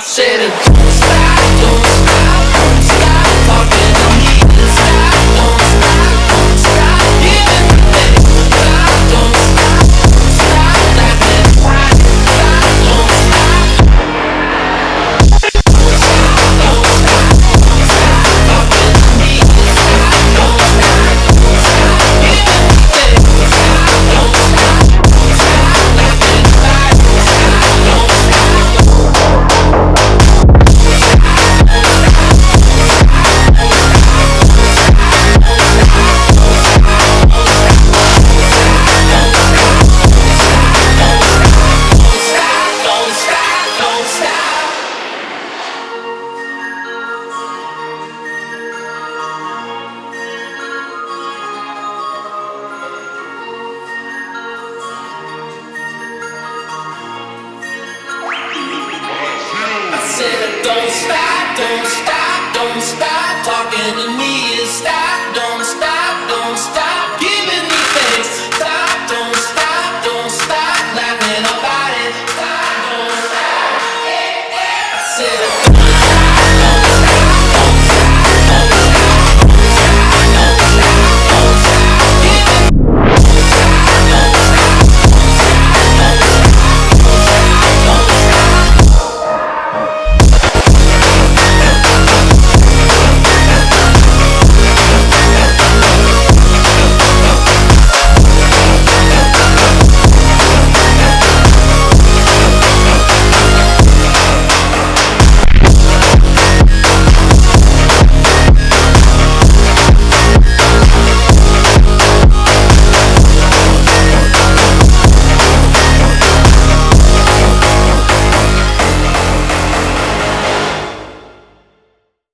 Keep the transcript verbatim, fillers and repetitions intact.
said it don't stop, don't stop, don't stop talking to me. Stop, don't stop, don't stop giving me. Stop, don't stop, don't stop laughing. Stop, don't stop. Don't stop, don't stop, don't stop talking to me. Stop, don't stop, don't stop giving me. Stop, don't stop, don't stop laughing. Stop, don't stop. Don't stop, don't stop, don't stop talking to me. Stop.